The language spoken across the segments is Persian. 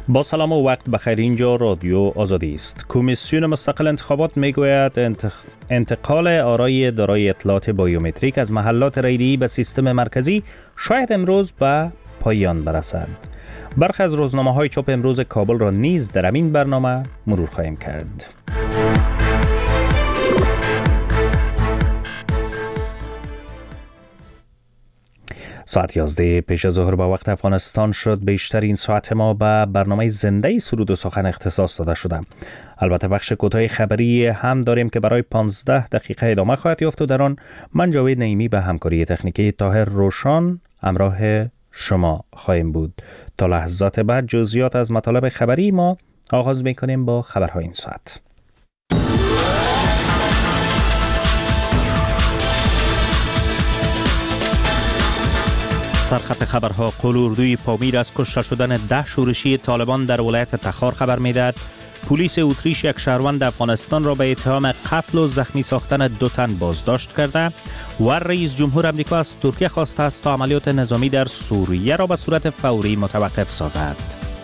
با سلام و وقت بخیر. اینجا رادیو آزادی است. کمیسیون مستقل انتخابات میگوید انتقال آرای دارای اطلاعات بیومتریک از محلات ریلی به سیستم مرکزی شاید امروز به پایان برسد. برخی از روزنامه‌های چاپ امروز کابل را نیز در این برنامه مرور خواهیم کرد. ساعت 11 پیش از ظهر با وقت افغانستان شد. بیشتر این ساعت ما به برنامه زنده سرود و سخن اختصاص داده شده. البته بخش کوتاه خبری هم داریم که برای 15 دقیقه ادامه خواهد یافت و در آن من جاوید نعیمی به همکاری تکنیکی طاهر روشان همراه شما خواهیم بود. تا لحظات بعد جزئیات از مطالب خبری ما آغاز می‌کنیم با خبرهای این ساعت. سرخط خبرها: قول اردوی پامیر از کشته شدن 10 شورشی طالبان در ولایت تخار خبر می‌دهد. پلیس اتریش یک شهروند افغانستان را به اتهام قتل و زخمی ساختن 2 تن بازداشت کرده و رئیس جمهور آمریکا از ترکیه خواسته است تا عملیات نظامی در سوریه را به صورت فوری متوقف سازد.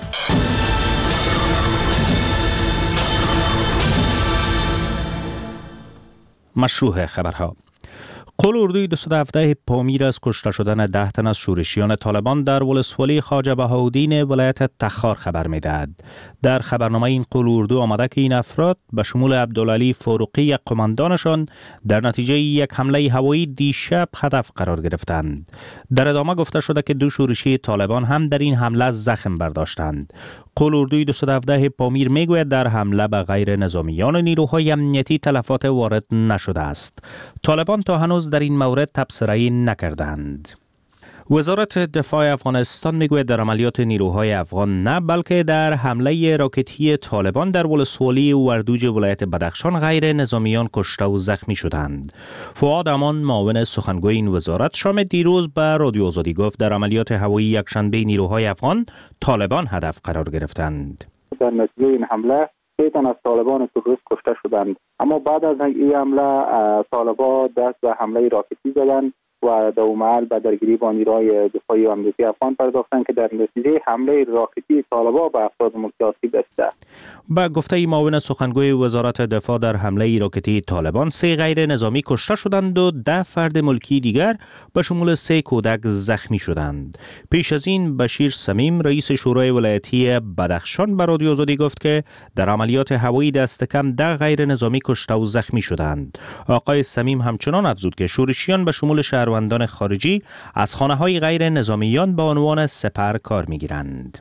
مشروع خبرها: قول اردوی 217 پامیر از کشته شدن 10 تن از شورشیان طالبان در ولسوالی خواجه بهاءالدین ولایت تخار خبر می‌دهد. در خبرنامه این قول اردو آمده که این افراد به شمول عبدالعلی فاروقی یک قماندانشان در نتیجه یک حمله هوایی دیشب هدف قرار گرفتند. در ادامه گفته شده که 2 شورشی طالبان هم در این حمله زخم برداشتند. قول اردوی 217 پامیر میگوید در حمله به غیر نظامیان نیروهای امنیتی تلفات وارد نشده است. طالبان تا هنوز در این مورد تبصره‌ای نکردند. وزارت دفاع افغانستان میگوید در عملیات نیروهای افغان نه بلکه در حمله راکتی طالبان در ولسوالی وردوج ولایت بدخشان غیر نظامیان کشته و زخمی شدند. فؤاد امان معاون سخنگوی این وزارت شام دیروز به رادیو آزادی گفت در عملیات هوایی یکشنبه نیروهای افغان طالبان هدف قرار گرفتند. در نتیجه این حمله 3 تن از طالبان تروریست کشته شدند، اما بعد از این حمله طالبان دست به حمله راکتی زدند و در محل به درگیری با نیروهای دفاعی امنیتی افغان پرداختند که در نتیجه حمله راکتی طالبان به افراد ملکی آسیب رسیده. با گفته معاون سخنگوی وزارت دفاع در حمله راکتی طالبان 3 غیر نظامی کشته شدند و 10 فرد ملکی دیگر به شمول 3 کودک زخمی شدند. پیش از این بشیر سمیم رئیس شورای ولایتی بدخشان به رادیو آزادی گفت که در عملیات هوایی دست کم 10 غیر نظامی کشته و زخمی شدند. آقای سمیم همچنان افزود که شورشیان به شمول شهروندان خارجی از خانه‌های غیر نظامیان به عنوان سپر کار می‌گیرند.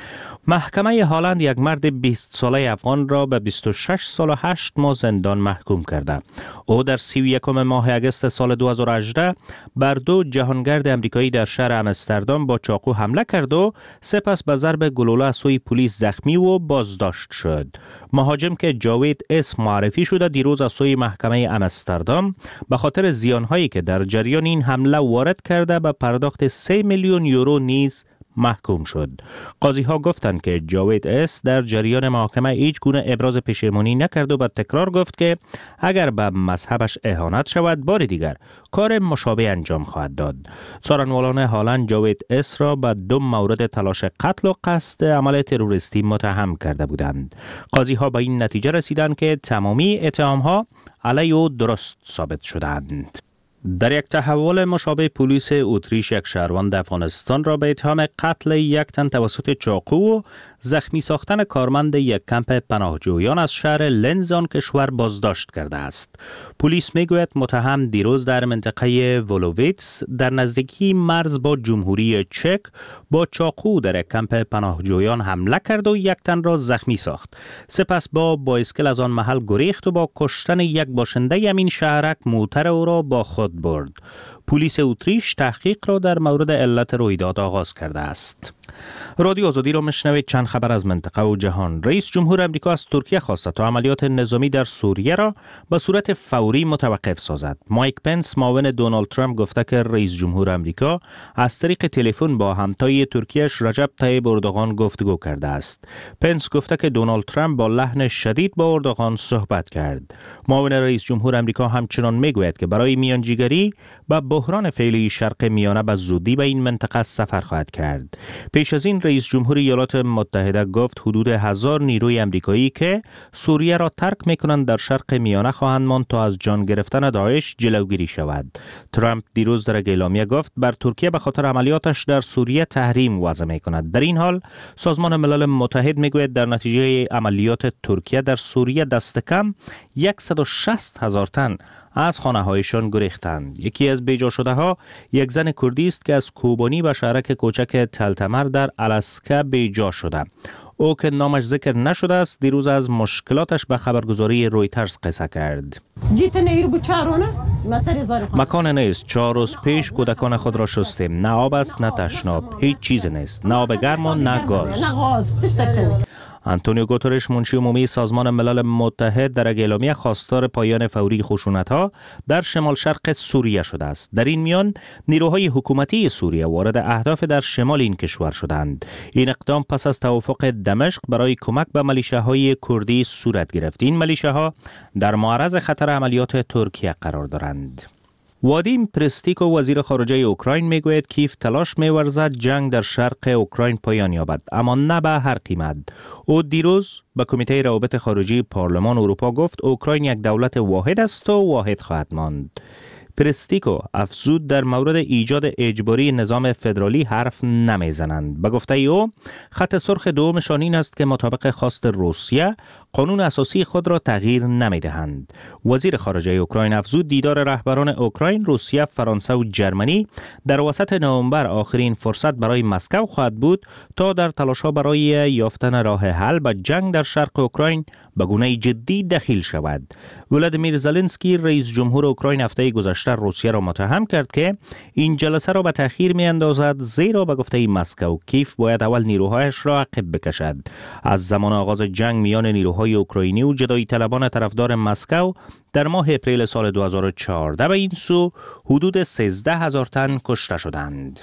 محکمه هالند یک مرد 20 ساله افغان را به 26 سال و 8 ماه زندان محکوم کرده. او در 31 ماه اگست سال 2018 بر 2 جهانگرد امریکایی در شهر آمستردام با چاقو حمله کرد و سپس به ضرب گلوله از سوی پلیس زخمی و بازداشت شد. مهاجم که جاوید اس معرفی شده دیروز از سوی محکمه آمستردام به خاطر زیانهایی که در جریان این حمله وارد کرده به پرداخت 3 میلیون یورو نیز محکوم شد. قاضی ها گفتند که جاوید اس در جریان محاکمه هیچ گونه ابراز پشیمانی نکرد و به تکرار گفت که اگر به مذهبش اهانت شود بار دیگر کار مشابه انجام خواهد داد. څارنوالان هالند جاوید اس را به 2 مورد تلاش قتل و قصد عمل تروریستی متهم کرده بودند. قاضی ها به این نتیجه رسیدند که تمامی اتهام ها علیه او درست ثابت شدند. در یک تحول مشابه پلیس اتریش یک شهروند افغانستان را به اتهام قتل 1 تن توسط چاقو و زخمی ساختن کارمند یک کمپ پناهجویان از شهر لنز آن کشور بازداشت کرده است. پلیس میگوید متهم دیروز در منطقه ولوویتس در نزدیکی مرز با جمهوری چک با چاقو در یک کمپ پناهجویان حمله کرد و 1 تن را زخمی ساخت. سپس با بایسکل از آن محل گریخت و با کشتن یک باشنده همین شهرک موتر او را با خود برد. پلیس اتریش تحقیق را در مورد علت رویداد آغاز کرده است. رادیو آزادی را میشنوید. چند خبر از منطقه و جهان. رئیس جمهور آمریکا از ترکیه خواسته تا عملیات نظامی در سوریه را به صورت فوری متوقف سازد. مایک پنس معاون دونالد ترامپ گفته که رئیس جمهور آمریکا از طریق تلفن با همتای ترکیه‌اش رجب طیب اردوغان گفتگو کرده است. پنس گفته که دونالد ترامپ با لحن شدید با اردوغان صحبت کرد. معاون رئیس جمهور آمریکا همچنان میگوید که برای میانجیگری به بحران فعلی شرق میانه به زودی به این منطقه سفر خواهد کرد. پیش از این رئیس جمهور ایالات متحده گفت حدود 1000 نیروی امریکایی که سوریه را ترک می‌کنند در شرق میانه خواهند ماند تا از جان گرفتن داعش جلوگیری شود. ترامپ دیروز در اعلامیه گفت بر ترکیه به خاطر عملیاتش در سوریه تحریم وضع می‌کند. در این حال سازمان ملل متحد می‌گوید در نتیجه عملیات ترکیه در سوریه دست کم 160,000 تن از خانه‌هایشان گریختند. یکی از بیجا شده ها یک زن کردی است که از کوبانی به شهرک کوچک تلتمر در الاسکا بیجا شده. او که نامش ذکر نشده است دیروز از مشکلاتش به خبرگزاری رویترز قصه کرد. مکان نیست. 4 روز پیش کودکان خود را شستیم. نه آب است نه تشناب. هیچ چیز نیست. نه آب گرم و نه گاز. آنتونیو گوترش منشی عمومی سازمان ملل متحد در اعلامیه خواستار پایان فوری خشونت‌ها در شمال شرق سوریه شده است. در این میان نیروهای حکومتی سوریه وارد اهداف در شمال این کشور شدند. این اقدام پس از توافق دمشق برای کمک به ملیشه‌های کردی صورت گرفت. این ملیشه‌ها در معرض خطر عملیات ترکیه قرار دارند. وادیم پرستیکو وزیر خارجه اوکراین میگوید کیف تلاش می‌ورزد جنگ در شرق اوکراین پایان یابد، اما نه به هر قیمت. او دیروز به کمیته روابط خارجی پارلمان اروپا گفت اوکراین یک دولت واحد است و واحد خواهد ماند. پرستیکو افزود در مورد ایجاد اجباری نظام فدرالی حرف نمیزنند. به گفته او خط سرخ دومشان این است که مطابق خواست روسیه قانون اساسی خود را تغییر نمیدهند. وزیر خارجه اوکراین افزود دیدار رهبران اوکراین، روسیه، فرانسه و جرمنی در وسط نوامبر آخرین فرصت برای مسکو خواهد بود تا در تلاش‌ها برای یافتن راه حل به جنگ در شرق اوکراین به گونه جدی دخیل شود. ولادیمیر زلنسکی رئیس جمهور اوکراین هفته گذشته روسیه را متهم کرد که این جلسه را به تأخیر می‌اندازد، زیرا به گفته مسکو کیف باید اول نیروهایش را عقب بکشد. از زمان آغاز جنگ میان نیروهای اوکراینی و جدایی طلبان طرفدار مسکو در ماه اپریل سال 2014 به این سو حدود 13,000 تن کشته شدند.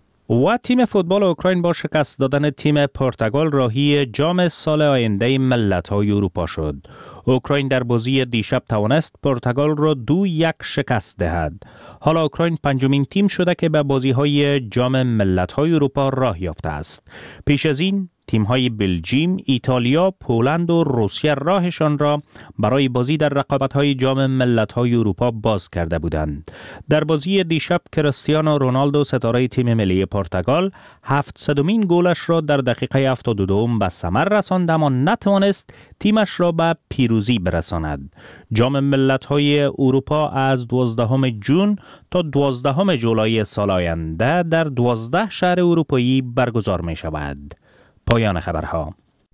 و تیم فوتبال اوکراین با شکست دادن تیم پرتغال راهی جام سال آینده ملت‌های اروپا شد. اوکراین در بازی دیشب توانست پرتغال را 2-1 شکست دهد. حالا اوکراین پنجمین تیم شده که به بازی‌های جام ملت‌های اروپا راه یافته است. پیش از این تیم‌های بلژیم، ایتالیا، پولند و روسیه راهشان را برای بازی در رقابت‌های جام ملت‌های اروپا باز کرده بودند. در بازی دیشب کریستیانو رونالدو ستاره تیم ملی پرتغال 700مین گلش را در دقیقه 72 به ثمر رساند، اما نتوانست تیمش را به پیروزی برساند. جام ملت‌های اروپا از 12 جون تا 12 جولای سال آینده در 12 شهر اروپایی برگزار می‌شود. پایان خبرها.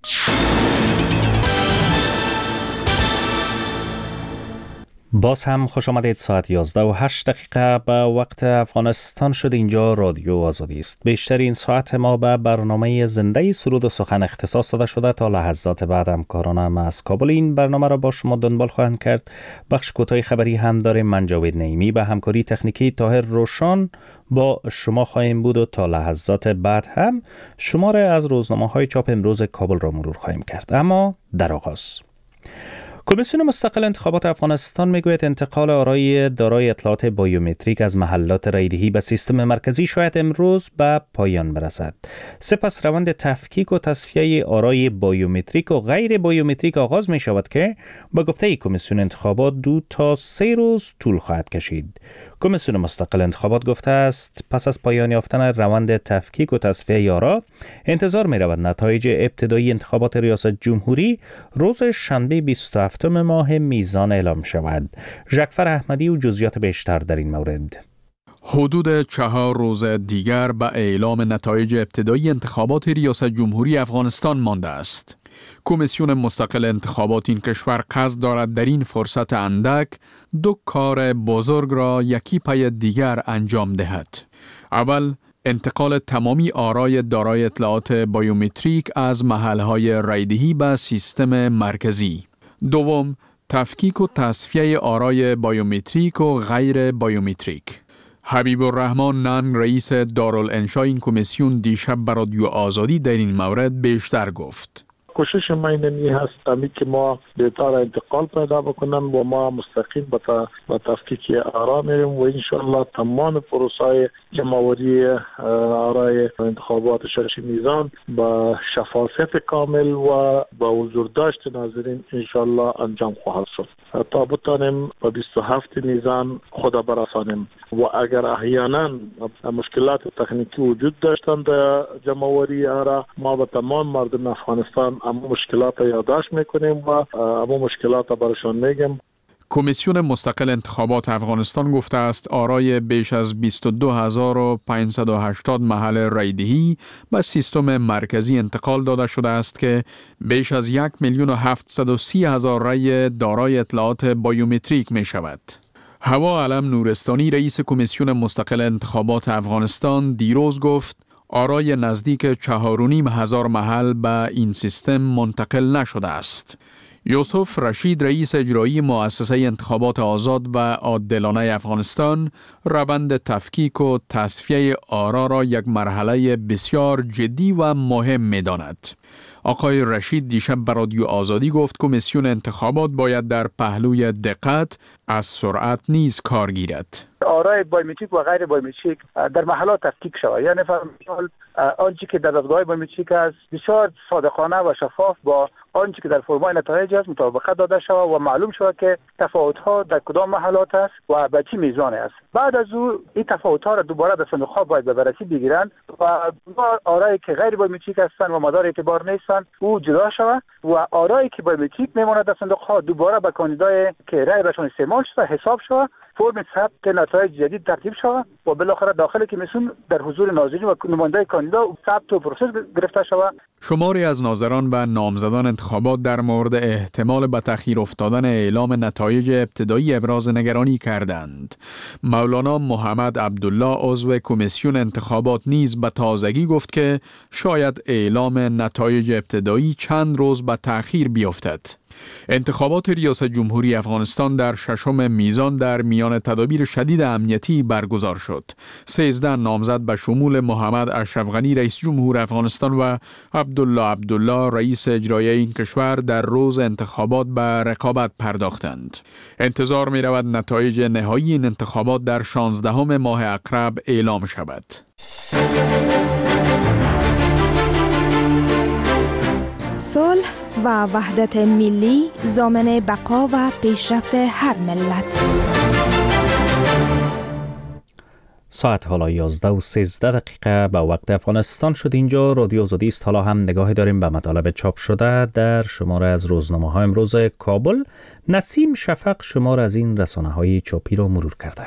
باز هم خوش آمدید. ساعت 11:08 به وقت افغانستان شد. اینجا رادیو آزادی است. بیشتر این ساعت ما به برنامه زنده سرود و سخن اختصاص داده شده. تا لحظات بعد همکارانم از کابل این برنامه را با شما دنبال خواهند کرد. بخش کوتاه خبری هم داریم. من جاوید نعیمی به همکاری تکنیکی طاهر روشان با شما خواهیم بود و تا لحظات بعد هم شماره از روزنامه‌های چاپ امروز کابل را مرور خواهیم کرد. اما در آغاز کمیسیون مستقل انتخابات افغانستان میگوید انتقال آرای دارای اطلاعات بایومتریک از محلات رایدهی به سیستم مرکزی شاید امروز به پایان برسد. سپس روند تفکیک و تصفیه آرای بایومتریک و غیر بایومتریک آغاز می شود که با گفته کمیسیون انتخابات 2 تا 3 روز طول خواهد کشید. کمیسیون مستقل انتخابات گفته است پس از پایان یافتن روند تفکیک و تصفیه آرا انتظار می رود نتایج ابتدایی انتخابات ریاست جمهوری روز شنبه 27 ماه میزان اعلام شود. ژکفر احمدی و جزئیات بیشتر در این مورد. حدود 4 روز دیگر به اعلام نتایج ابتدایی انتخابات ریاست جمهوری افغانستان مانده است. کمیسیون مستقل انتخابات این کشور قصد دارد در این فرصت اندک 2 کار بزرگ را یکی پی دیگر انجام دهد. اول، انتقال تمامی آرای دارای اطلاعات بایومتریک از محلهای رایدهی به سیستم مرکزی. دوم، تفکیک و تصفیه آرای بایومتریک و غیر بایومتریک. حبیب الرحمن نان رئیس دارالانشا این کمیسیون دیشب به رادیو آزادی در این مورد بیشتر گفت. کوشش ما اینمی هست که ما بهتر انتقال پیدا بکنن و ما مستقیم به تفکیک آرا میریم و انشاءالله تمام پروسه جمع‌آوری آرای انتخابات شش میزان با شفافیت کامل و با حضور داشت ناظرین انشاءالله انجام خواهد شد تا بتانیم به 27 میزان خود برسانیم و اگر احیانا مشکلات تکنیکی وجود داشتند در جمع‌آوری آرا ما به تمام مردم افغانستان اما مشکلات یادداشت میکنیم و اما مشکلات برشان میگیم. کمیسیون مستقل انتخابات افغانستان گفته است آرای بیش از 22580 محل رایدهی به سیستم مرکزی انتقال داده شده است که بیش از 1,730,000 رای دارای اطلاعات بایومتریک می شود. هوا علم نورستانی رئیس کمیسیون مستقل انتخابات افغانستان دیروز گفت آرای نزدیک 4,500 محل به این سیستم منتقل نشده است. یوسف رشید رئیس اجرایی مؤسسه انتخابات آزاد و عادلانه افغانستان روند تفکیک و تصفیه آرا را یک مرحله بسیار جدی و مهم می‌داند. آقای رشید دیشب به رادیو آزادی گفت کمیسیون انتخابات باید در پهلوی دقت از سرعت نیز کار گیرد. آرای بایومتریک و غیر بایومتریک در محلات تفکیک شود. یعنی مثلا آنچه که در دستگاه بایومتریک است بسیار صادقانه و شفاف با آنچه که در فرمای نتایج است مطابقت داده شود و معلوم شود که تفاوت‌ها در کدام محلات است و به چه میزان است. بعد از او این تفاوت‌ها را دوباره در صندوق‌ها باید به بررسی بگیرند و آرایی که غیر بایومتریک هستند و مدار اعتبار نیستند او جدا شود و آرایی که بایومتریک میماند در صندوق‌ها دوباره به کاندیدای که رای برشان استعمال شده حساب شود، فرم ثبت نتایج جدید ترتیب شود و بالاخره داخل کمیسیون در حضور ناظرین و نماینده کاندیدا ثبت و پروسس گرفته شود. شماری از ناظران و نامزدان انتخابات در مورد احتمال به تأخیر افتادن اعلام نتایج ابتدایی ابراز نگرانی کردند. مولانا محمد عبدالله عضو کمیسیون انتخابات نیز به تازگی گفت که شاید اعلام نتایج ابتدایی چند روز به تأخیر بیفتد. انتخابات ریاست جمهوری افغانستان در ششم میزان در میان تدابیر شدید امنیتی برگزار شد. 13 نامزد به شمول محمد اشرف غنی رئیس جمهور افغانستان و عبدالله رئیس اجرایی این کشور در روز انتخابات به رقابت پرداختند. انتظار می رود نتایج نهایی این انتخابات در 16 ماه اقرب اعلام شود. صلح و وحدت ملی ضامن بقا و پیشرفت هر ملت. ساعت حالا 11:13 به وقت افغانستان شد. اینجا رادیو آزادی است. حالا هم نگاهی داریم به مطالب چاپ شده در شماره از روزنامه‌های امروز کابل. نسیم شفق شماره از این رسانه‌های چاپی را مرور کرده.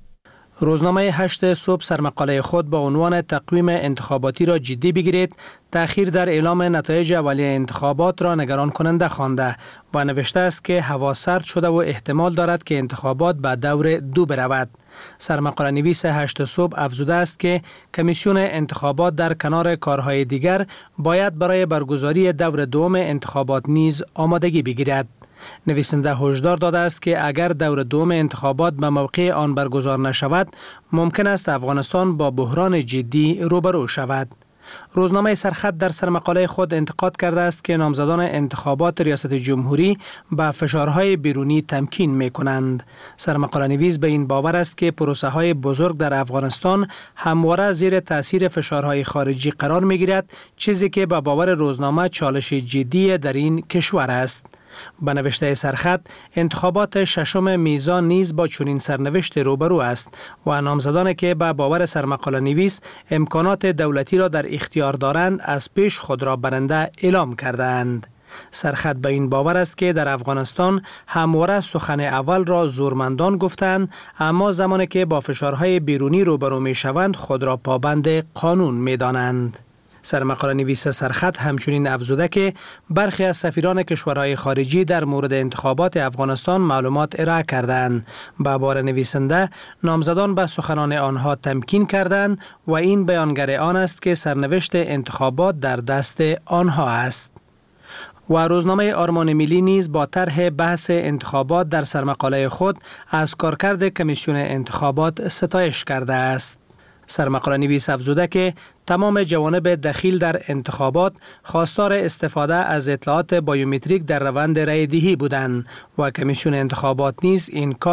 روزنامه 8 صبح سرمقاله خود با عنوان تقویم انتخاباتی را جدی بگیرید، تأخیر در اعلام نتایج اولیه انتخابات را نگران کننده خوانده و نوشته است که هوا سرد شده و احتمال دارد که انتخابات به دور 2 برود. سرمقاله نویس 8 صبح افزوده است که کمیسیون انتخابات در کنار کارهای دیگر باید برای برگزاری دور 2 انتخابات نیز آمادگی بگیرد. نویسنده هشدار داده است که اگر دور 2 انتخابات به موقع آن برگزار نشود، ممکن است افغانستان با بحران جدی روبرو شود. روزنامه سرخط در سرمقاله خود انتقاد کرده است که نامزدان انتخابات ریاست جمهوری با فشارهای بیرونی تمکین می کنند. سرمقاله نویس به این باور است که پروسه های بزرگ در افغانستان همواره زیر تاثیر فشارهای خارجی قرار می گیرد، چیزی که به باور روزنامه چالش جدی در این کشور است. به نوشته سرخط، انتخابات ششم میزان نیز با چنین سرنوشت روبرو است و نامزدانی که به باور سرمقاله نویس امکانات دولتی را در اختیار دارند از پیش خود را برنده اعلام کردند. سرخط به این باور است که در افغانستان همواره سخن اول را زورمندان گفتند، اما زمانی که با فشارهای بیرونی روبرو می شوند خود را پابند قانون می دانند. سرمقاله نویس سرخط همچنین افزوده که برخی از سفیران کشورهای خارجی در مورد انتخابات افغانستان معلومات ارائه کردند. به بار نویسنده، نامزدان به سخنان آنها تمکین کردند و این بیانگر آن است که سرنوشت انتخابات در دست آنها است. و روزنامه آرمان ملی نیز با طرح بحث انتخابات در سرمقاله خود از کارکرد کمیسیون انتخابات ستایش کرده است. سرمقاله نویس افزوده که تمام جوانب دخیل در انتخابات خواستار استفاده از اطلاعات بایومتریک در روند رای دهی بودند و کمیسیون انتخابات نیز این کار